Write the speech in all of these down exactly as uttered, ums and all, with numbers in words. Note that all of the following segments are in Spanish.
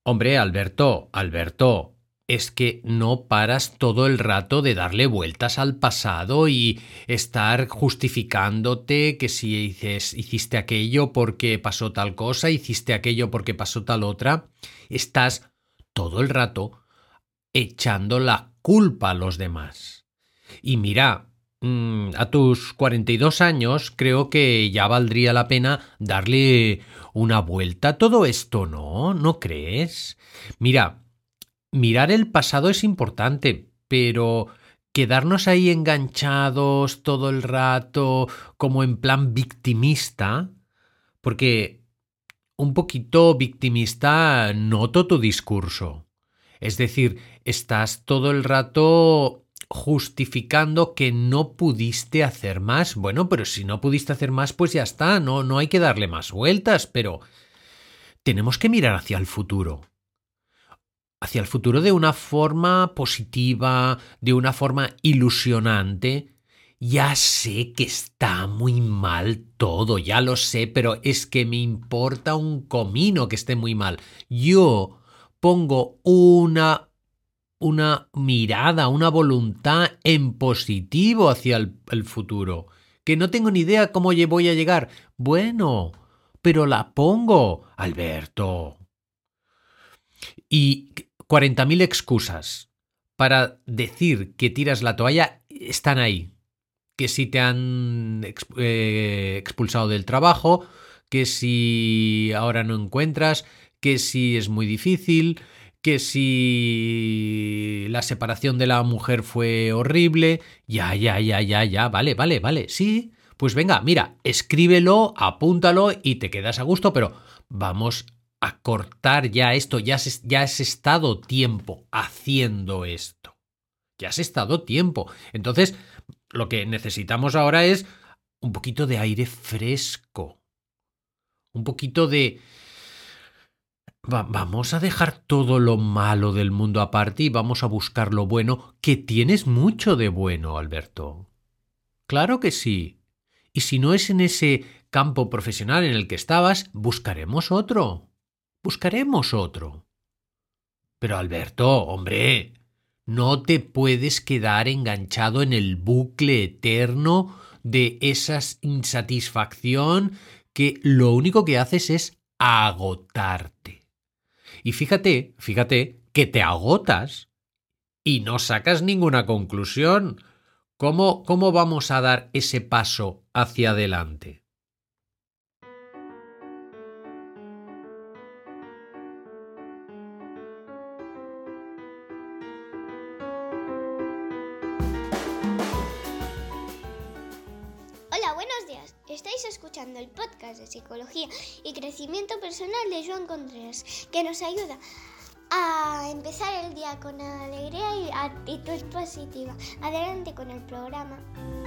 Hombre, Alberto, Alberto, es que no paras todo el rato de darle vueltas al pasado y estar justificándote que si dices, hiciste aquello porque pasó tal cosa, hiciste aquello porque pasó tal otra. Estás todo el rato echando la culpa a los demás. Y mira, mm, a tus cuarenta y dos años creo que ya valdría la pena darle una vuelta a todo esto, ¿no? ¿No crees? Mira, mirar el pasado es importante, pero quedarnos ahí enganchados todo el rato, como en plan victimista, porque un poquito victimista noto tu discurso. Es decir, estás todo el rato justificando que no pudiste hacer más. Bueno, pero si no pudiste hacer más, pues ya está, no, no hay que darle más vueltas, pero tenemos que mirar hacia el futuro. Hacia el futuro de una forma positiva, de una forma ilusionante. Ya sé que está muy mal todo, ya lo sé, pero es que me importa un comino que esté muy mal. Yo pongo una, una mirada, una voluntad en positivo hacia el, el futuro. Que no tengo ni idea cómo voy a llegar. Bueno, pero la pongo, Alberto. Y cuarenta mil excusas para decir que tiras la toalla están ahí. Que si te han exp eh, expulsado del trabajo, que si ahora no encuentras, que si es muy difícil, que si la separación de la mujer fue horrible. Ya, ya, ya, ya, ya, vale, vale, vale, sí. Pues venga, mira, escríbelo, apúntalo y te quedas a gusto, pero vamos a cortar ya esto. Ya has, ya has estado tiempo haciendo esto. Ya has estado tiempo. Entonces, lo que necesitamos ahora es un poquito de aire fresco. Un poquito de... Va, vamos a dejar todo lo malo del mundo aparte y vamos a buscar lo bueno, que tienes mucho de bueno, Alberto. Claro que sí. Y si no es en ese campo profesional en el que estabas, buscaremos otro. Buscaremos otro. Pero Alberto, hombre, no te puedes quedar enganchado en el bucle eterno de esa insatisfacción que lo único que haces es agotarte. Y fíjate, fíjate que te agotas y no sacas ninguna conclusión. ¿Cómo, cómo vamos a dar ese paso hacia adelante? Hola, buenos días. Estáis escuchando el podcast de Psicología y Crecimiento Personal de Joan Contreras, que nos ayuda a empezar el día con alegría y actitud positiva. Adelante con el programa.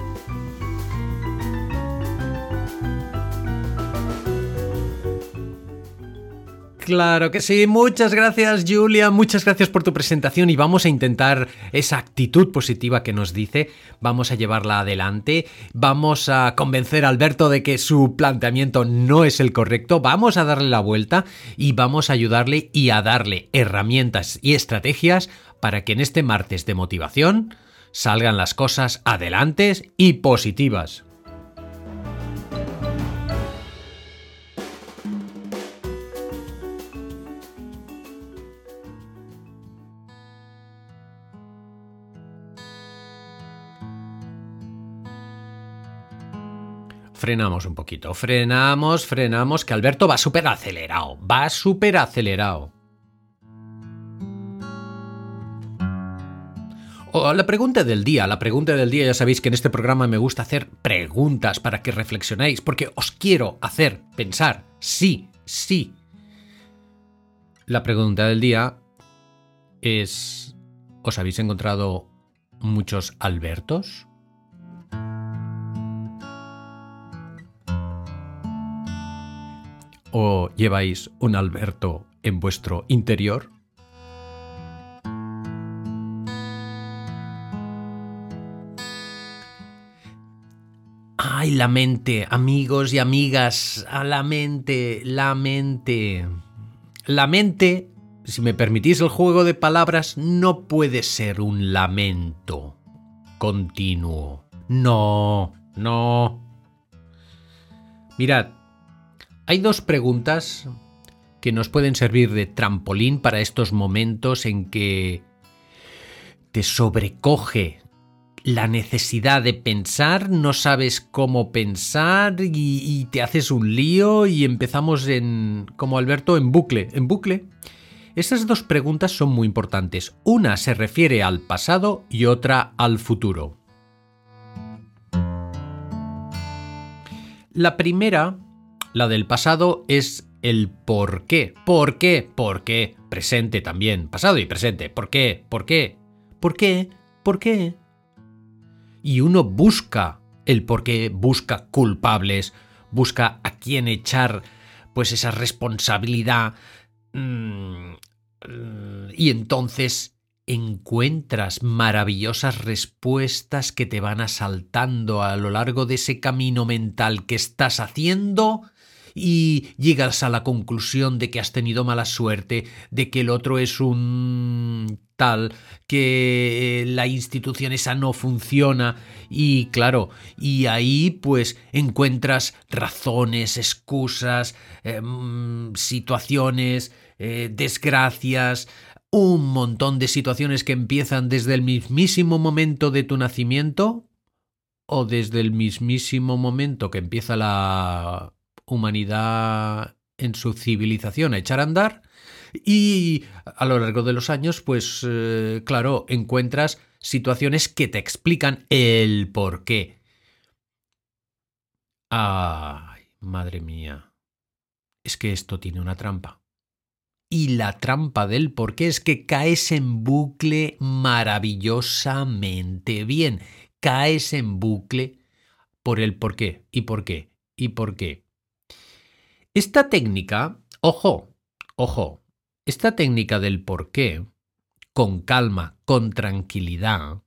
Claro que sí, muchas gracias Julia, muchas gracias por tu presentación y vamos a intentar esa actitud positiva que nos dice, vamos a llevarla adelante, vamos a convencer a Alberto de que su planteamiento no es el correcto, vamos a darle la vuelta y vamos a ayudarle y a darle herramientas y estrategias para que en este martes de motivación salgan las cosas adelante y positivas. Frenamos un poquito, frenamos, frenamos, que Alberto va súper acelerado, va súper acelerado. O la pregunta del día, la pregunta del día, ya sabéis que en este programa me gusta hacer preguntas para que reflexionéis, porque os quiero hacer pensar, sí, sí. La pregunta del día es, ¿os habéis encontrado muchos Albertos? ¿O lleváis un Alberto en vuestro interior? ¡Ay, la mente! Amigos y amigas, a la mente, la mente. La mente si me permitís el juego de palabras, no puede ser un lamento continuo. No, no. Mirad, hay dos preguntas que nos pueden servir de trampolín para estos momentos en que te sobrecoge la necesidad de pensar, no sabes cómo pensar y, y te haces un lío y empezamos en, como Alberto, en bucle, en bucle. Estas dos preguntas son muy importantes. Una se refiere al pasado y otra al futuro. La primera, la del pasado, es el por qué. ¿Por qué? ¿Por qué? Presente también. Pasado y presente. ¿Por qué? ¿Por qué? ¿Por qué? ¿Por qué? Y uno busca el por qué, busca culpables, busca a quién echar pues esa responsabilidad. Y entonces encuentras maravillosas respuestas que te van asaltando a lo largo de ese camino mental que estás haciendo y llegas a la conclusión de que has tenido mala suerte, de que el otro es un tal, que la institución esa no funciona y claro, y ahí pues encuentras razones, excusas, eh, situaciones, eh, desgracias, un montón de situaciones que empiezan desde el mismísimo momento de tu nacimiento o desde el mismísimo momento que empieza la humanidad en su civilización a echar a andar y a lo largo de los años, pues eh, claro, encuentras situaciones que te explican el por qué. Ay, madre mía, es que esto tiene una trampa. Y la trampa del por qué es que caes en bucle maravillosamente bien. Caes en bucle por el por qué, y por qué, y por qué. Esta técnica, ojo, ojo, esta técnica del por qué, con calma, con tranquilidad,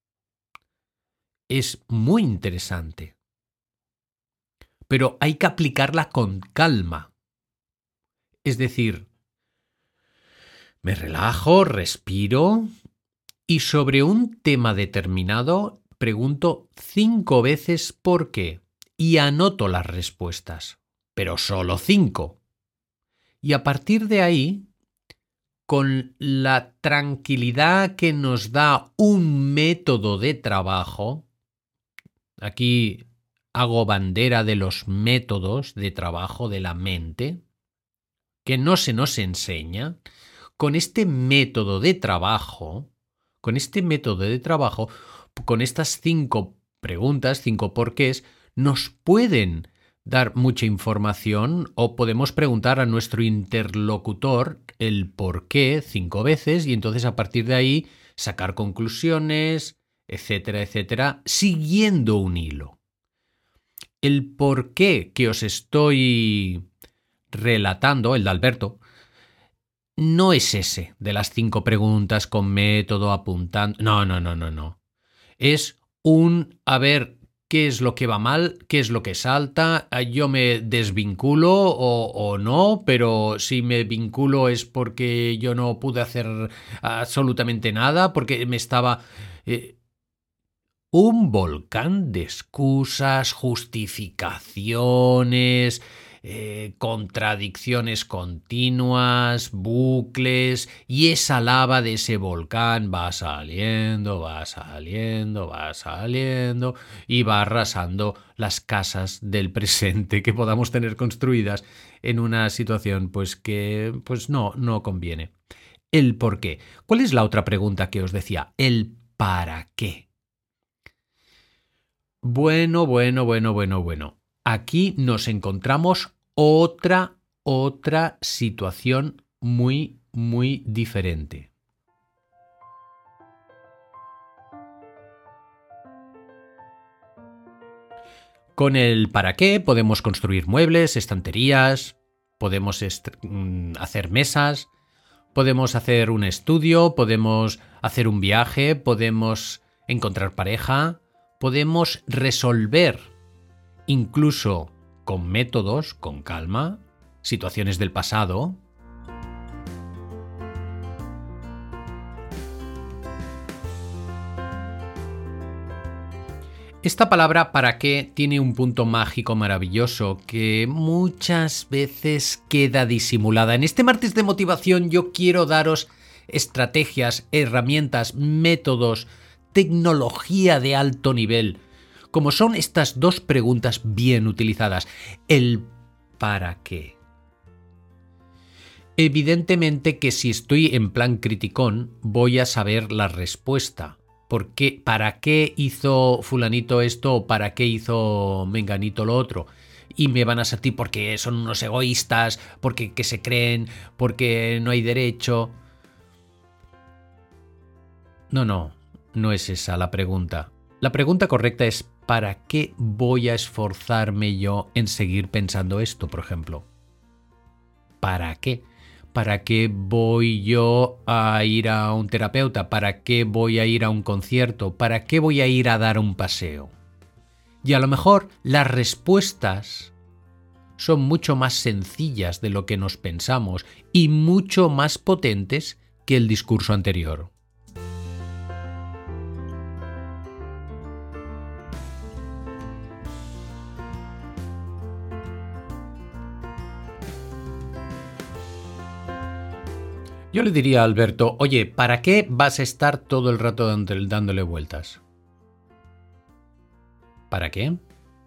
es muy interesante. Pero hay que aplicarla con calma. Es decir, me relajo, respiro y sobre un tema determinado pregunto cinco veces por qué y anoto las respuestas, pero solo cinco. Y a partir de ahí, con la tranquilidad que nos da un método de trabajo, aquí hago bandera de los métodos de trabajo de la mente, que no se nos enseña. Con este método de trabajo, con este método de trabajo, con estas cinco preguntas, cinco porqués, nos pueden dar mucha información o podemos preguntar a nuestro interlocutor el por qué cinco veces y entonces a partir de ahí sacar conclusiones, etcétera, etcétera, siguiendo un hilo. El por qué que os estoy relatando, el de Alberto, no es ese, de las cinco preguntas con método apuntando. No, no, no, no, no. Es un, a ver, ¿qué es lo que va mal? ¿Qué es lo que salta? ¿Yo me desvinculo o, o no? Pero si me vinculo es porque yo no pude hacer absolutamente nada, porque me estaba... Eh, un volcán de excusas, justificaciones... Eh, contradicciones continuas, bucles, y esa lava de ese volcán va saliendo, va saliendo, va saliendo y va arrasando las casas del presente que podamos tener construidas en una situación pues que pues no, no conviene. El por qué. ¿Cuál es la otra pregunta que os decía? El para qué. Bueno, bueno, bueno, bueno, bueno. Aquí nos encontramos otra, otra situación muy, muy diferente. Con el para qué podemos construir muebles, estanterías, podemos hacer mesas, podemos hacer un estudio, podemos hacer un viaje, podemos encontrar pareja, podemos resolver incluso con métodos, con calma, situaciones del pasado. Esta palabra ¿para qué? Tiene un punto mágico maravilloso que muchas veces queda disimulada. En este martes de motivación yo quiero daros estrategias, herramientas, métodos, tecnología de alto nivel, como son estas dos preguntas bien utilizadas. El ¿para qué? Evidentemente que si estoy en plan criticón voy a saber la respuesta. ¿Por qué? ¿Para qué hizo fulanito esto o para qué hizo menganito lo otro? Y me van a sentir porque son unos egoístas, porque que se creen, porque no hay derecho. No, no, no es esa la pregunta. La pregunta correcta es ¿para qué voy a esforzarme yo en seguir pensando esto, por ejemplo? ¿Para qué? ¿Para qué voy yo a ir a un terapeuta? ¿Para qué voy a ir a un concierto? ¿Para qué voy a ir a dar un paseo? Y a lo mejor las respuestas son mucho más sencillas de lo que nos pensamos y mucho más potentes que el discurso anterior. Yo le diría a Alberto, oye, ¿para qué vas a estar todo el rato dándole vueltas? ¿Para qué?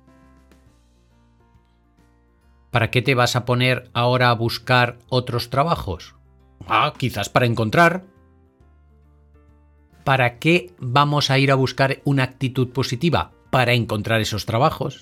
¿Para qué te vas a poner ahora a buscar otros trabajos? Ah, quizás para encontrar. ¿Para qué vamos a ir a buscar una actitud positiva? Para encontrar esos trabajos.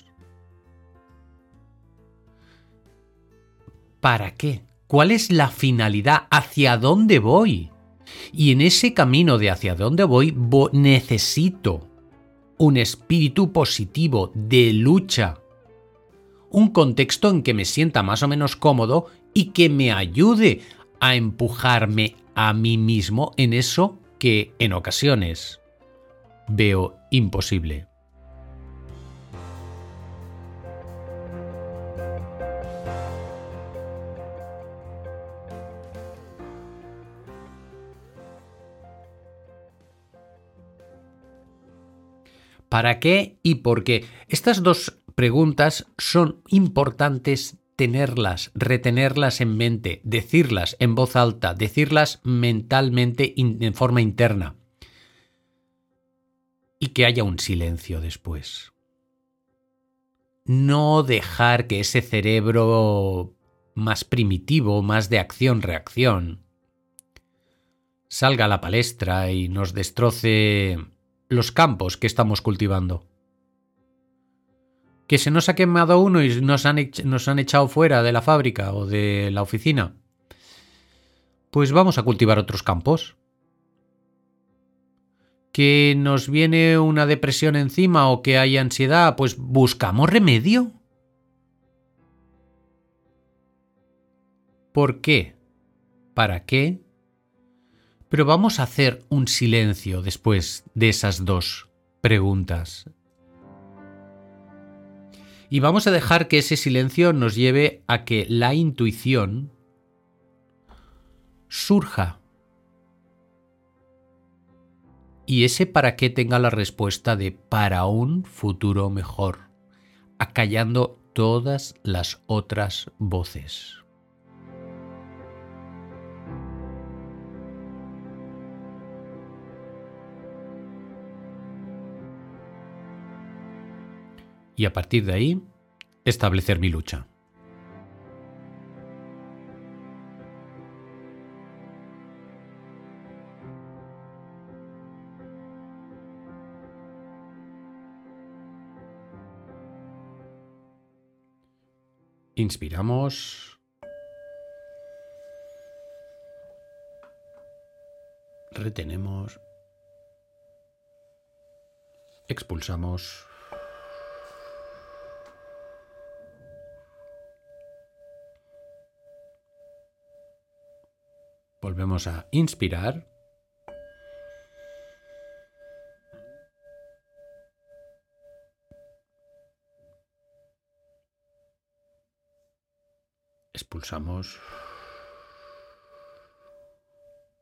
¿Para qué? ¿Cuál es la finalidad? ¿Hacia dónde voy? Y en ese camino de hacia dónde voy, vo- necesito un espíritu positivo de lucha. Un contexto en que me sienta más o menos cómodo y que me ayude a empujarme a mí mismo en eso que en ocasiones veo imposible. ¿Para qué y por qué? Estas dos preguntas son importantes tenerlas, retenerlas en mente, decirlas en voz alta, decirlas mentalmente en forma interna. Y que haya un silencio después. No dejar que ese cerebro más primitivo, más de acción-reacción, salga a la palestra y nos destroce los campos que estamos cultivando. Que se nos ha quemado uno y nos han, ech- nos han echado fuera de la fábrica o de la oficina. Pues vamos a cultivar otros campos. Que nos viene una depresión encima o que hay ansiedad, pues buscamos remedio. ¿Por qué? ¿Para qué? Pero vamos a hacer un silencio después de esas dos preguntas. Y vamos a dejar que ese silencio nos lleve a que la intuición surja. Y ese para qué tenga la respuesta de para un futuro mejor, acallando todas las otras voces. Y a partir de ahí, establecer mi lucha. Inspiramos. Retenemos. Expulsamos. Volvemos a inspirar. Expulsamos.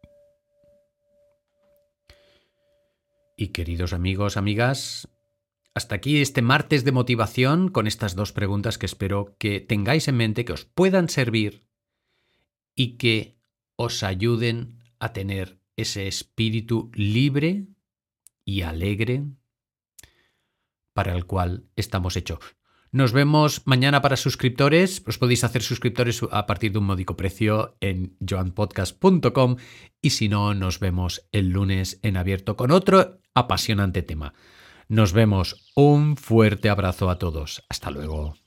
Y queridos amigos, amigas, hasta aquí este martes de motivación con estas dos preguntas que espero que tengáis en mente, que os puedan servir y que os ayuden a tener ese espíritu libre y alegre para el cual estamos hechos. Nos vemos mañana para suscriptores. Os podéis hacer suscriptores a partir de un módico precio en joan podcast punto com y si no, nos vemos el lunes en abierto con otro apasionante tema. Nos vemos. Un fuerte abrazo a todos. Hasta luego.